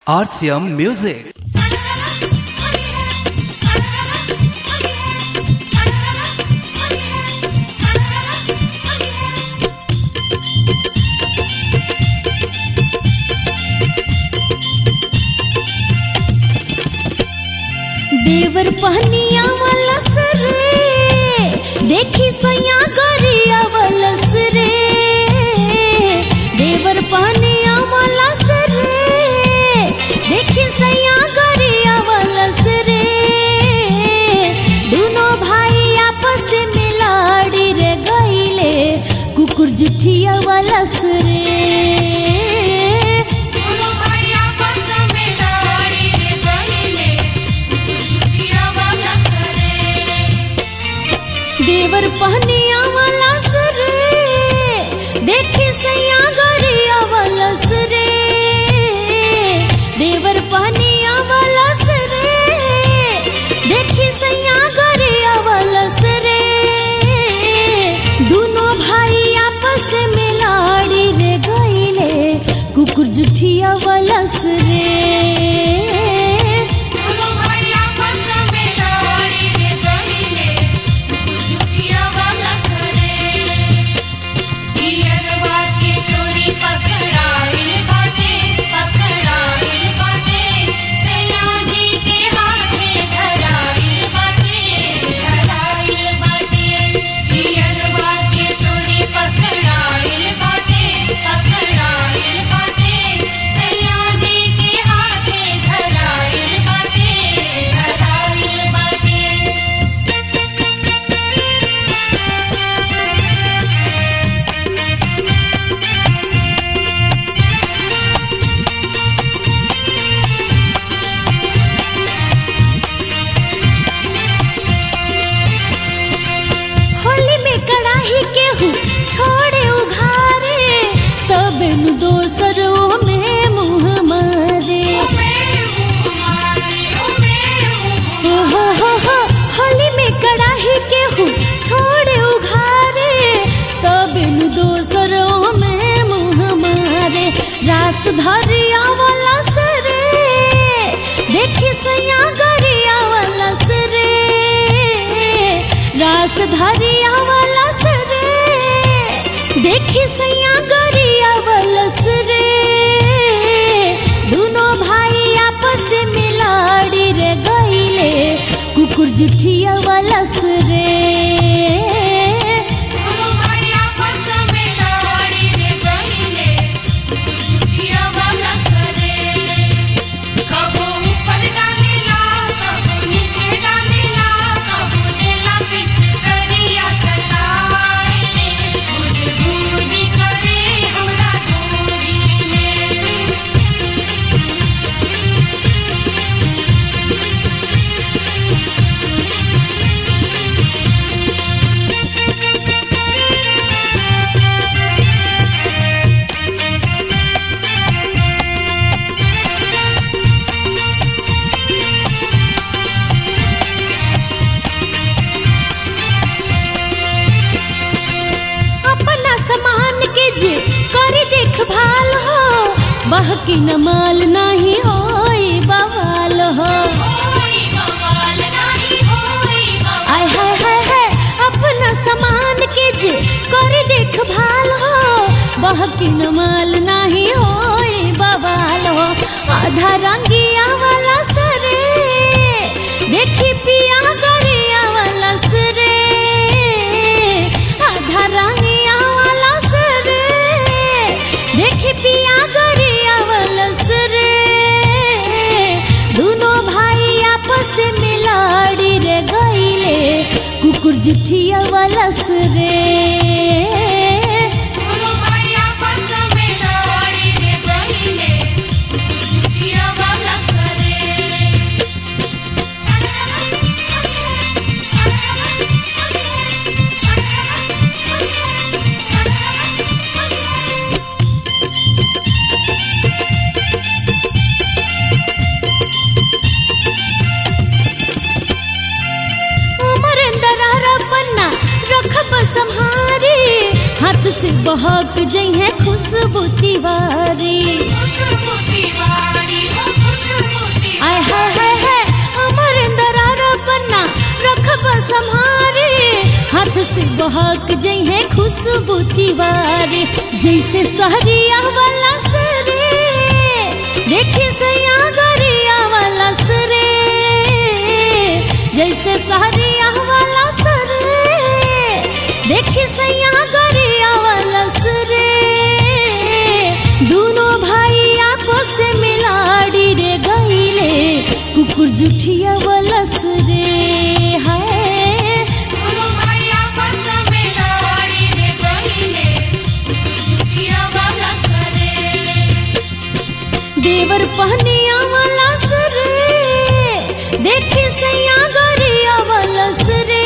RCM Music. देवर पहनिया वलस रे, देखी सैया गरिया वलस रे। देवर पहनिया वलस रे, देखी सैया गरिया वलस रे। दोनों भाई आपस में लाड़ी रे गईले, कुकुर जुठिया वलस रे। देवर पहनिया वलस रे, देखी सैया गरिया वलस रे। देवर पहनिया वलस रे, देखी सैया गरिया वलस रे। दोनों भाई आपस में लाड़ी रे गईले, कुकुर जुठिया वलस रे। छोड़े उघारे तब दोसरों में मुँह मारे। हो होली में कड़ाही के हूँ छोड़े उघारे तब दोसरों में मुँह मारे। रास धरिया वलस रे, देखी सैया गरिया वलस रे। रास धरिया वलस रे, देखी सैया गरिया वलस रे। दोनों भाई आपस में लाड़ी रे गईले, कुकुर जुठिया वलस रे। बहकी न माल नहीं होई बवाल हो। आय हाय हाय हाय, अपना सामान के जे कर देखभाल हो। बहकी न माल नहीं होई बवाल हो। आधा रंगिया वलस रे, देखी पिया गरिया वलस रे। आधा रंगिया वलस रे, देखी पिया गरिया वलस रे। दोनों भाई आपस में लाड़ी रे गईले, कुकुर जुठिया वलस रे। हाथ से बहक जइहे खुशबू तिवारी। दीवारी जैसे सहरिया वाला सरे देखी सैया गरिया वाला सरे जैसे सहरिया वाला सरे देखी सैया गरिया वाला सरे दोनों भाई आपस में मिलाड़ी रे गईले कुकुर जुठिया वाला सरे है दोनों भाई आपस में लड़ी रे गईले जुठिया वाला सरे देवर पहनिया वाला सरे देखी सैया गरिया वाला सरे